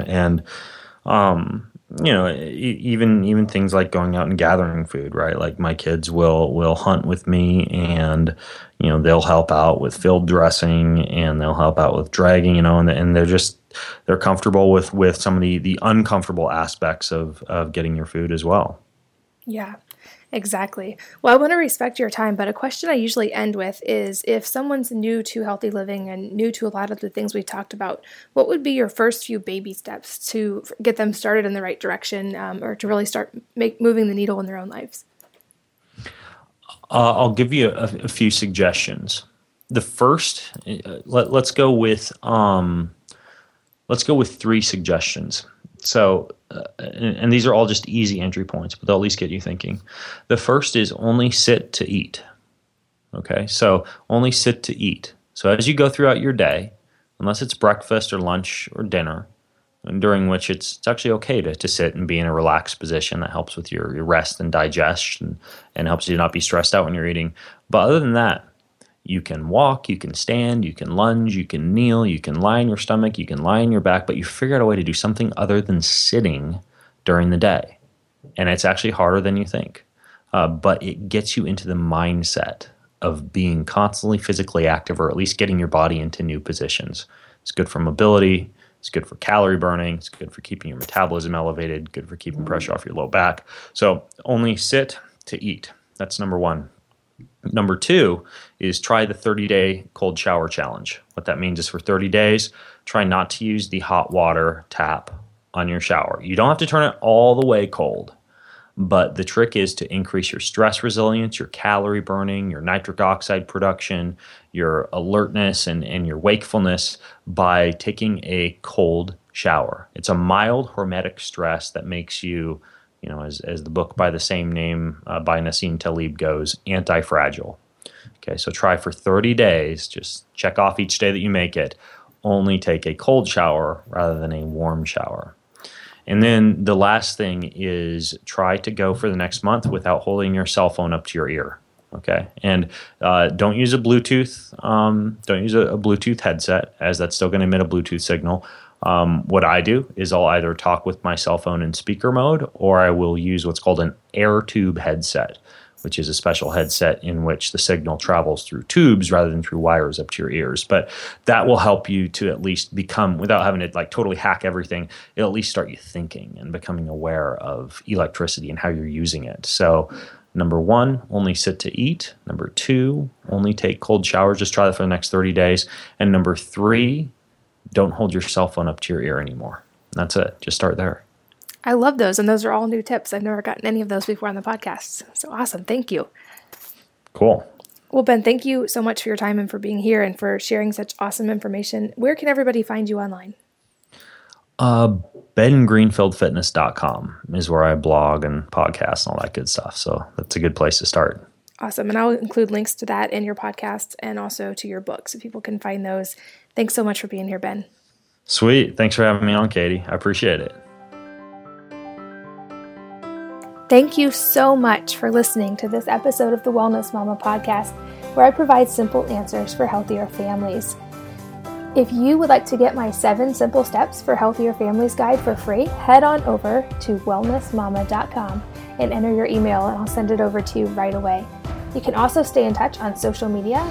Speaker 2: even things like going out and gathering food, right? Like my kids will hunt with me, and they'll help out with field dressing, and they'll help out with dragging, and they're comfortable with some of the uncomfortable aspects of getting your food as well.
Speaker 1: Yeah. Exactly. Well, I want to respect your time, but a question I usually end with is, if someone's new to healthy living and new to a lot of the things we talked about, what would be your first few baby steps to get them started in the right direction, or to really start moving the needle in their own lives?
Speaker 2: I'll give you a few suggestions. The first, let's go with 3 suggestions. So, and these are all just easy entry points, but they'll at least get you thinking. The first is only sit to eat. Okay, so only sit to eat. So as you go throughout your day, unless it's breakfast or lunch or dinner, and during which it's actually okay to sit and be in a relaxed position. That helps with your rest and digestion and helps you not be stressed out when you're eating. But other than that, you can walk, you can stand, you can lunge, you can kneel, you can lie on your stomach, you can lie on your back, but you figure out a way to do something other than sitting during the day. And it's actually harder than you think. But it gets you into the mindset of being constantly physically active, or at least getting your body into new positions. It's good for mobility. It's good for calorie burning. It's good for keeping your metabolism elevated, good for keeping pressure off your low back. So only sit to eat. That's number 1. Number 2 is try the 30-day cold shower challenge. What that means is for 30 days, try not to use the hot water tap on your shower. You don't have to turn it all the way cold, but the trick is to increase your stress resilience, your calorie burning, your nitric oxide production, your alertness, and your wakefulness by taking a cold shower. It's a mild hormetic stress that makes you, as the book by the same name by Nassim Taleb goes, anti-fragile. Okay, so try for 30 days, just check off each day that you make it, only take a cold shower rather than a warm shower. And then the last thing is try to go for the next month without holding your cell phone up to your ear. Okay, and don't use a Bluetooth. Don't use a Bluetooth headset, as that's still going to emit a Bluetooth signal. What I do is I'll either talk with my cell phone in speaker mode, or I will use what's called an AirTube headset, which is a special headset in which the signal travels through tubes rather than through wires up to your ears. But that will help you to at least become, without having to totally hack everything, it'll at least start you thinking and becoming aware of electricity and how you're using it. So number 1, only sit to eat. Number 2, only take cold showers. Just try that for the next 30 days. And number 3, don't hold your cell phone up to your ear anymore. That's it. Just start there.
Speaker 1: I love those, and those are all new tips. I've never gotten any of those before on the podcast. So awesome. Thank you.
Speaker 2: Cool.
Speaker 1: Well, Ben, thank you so much for your time and for being here and for sharing such awesome information. Where can everybody find you online?
Speaker 2: BenGreenfieldFitness.com is where I blog and podcast and all that good stuff. So that's a good place to start.
Speaker 1: Awesome. And I'll include links to that in your podcast and also to your book so people can find those. Thanks so much for being here, Ben.
Speaker 2: Sweet. Thanks for having me on, Katie. I appreciate it.
Speaker 1: Thank you so much for listening to this episode of the Wellness Mama podcast, where I provide simple answers for healthier families. If you would like to get my 7 Simple Steps for Healthier Families guide for free, head on over to wellnessmama.com and enter your email, and I'll send it over to you right away. You can also stay in touch on social media,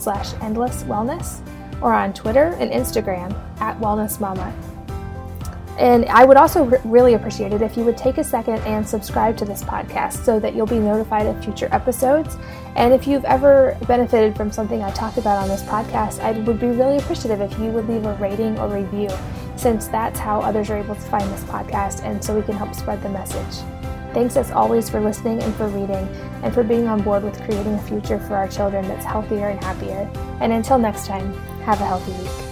Speaker 1: facebook.com/endlesswellness, or on Twitter and Instagram @wellnessmama. And I would also really appreciate it if you would take a second and subscribe to this podcast so that you'll be notified of future episodes. And if you've ever benefited from something I talked about on this podcast, I would be really appreciative if you would leave a rating or review, since that's how others are able to find this podcast and so we can help spread the message. Thanks as always for listening and for reading and for being on board with creating a future for our children that's healthier and happier. And until next time, have a healthy week.